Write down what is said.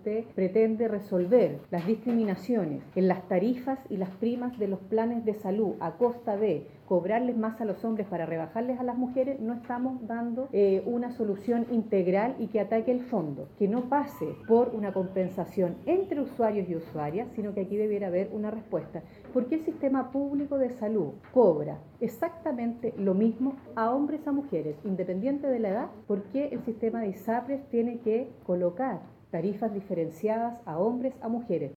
usted pretende resolver las discriminaciones en las tarifas y las primas de los planes de salud a costa de cobrarles más a los hombres para rebajarles a las mujeres, no estamos dando una solución integral y que ataque el fondo, que no pase por una compensación entre usuarios y usuarias, sino que aquí debiera haber una respuesta. ¿Por qué el sistema público de salud cobra exactamente lo mismo a hombres y a mujeres, independiente de la edad? ¿Por qué el sistema de ISAPRES tiene que colocar tarifas diferenciadas a hombres, a mujeres?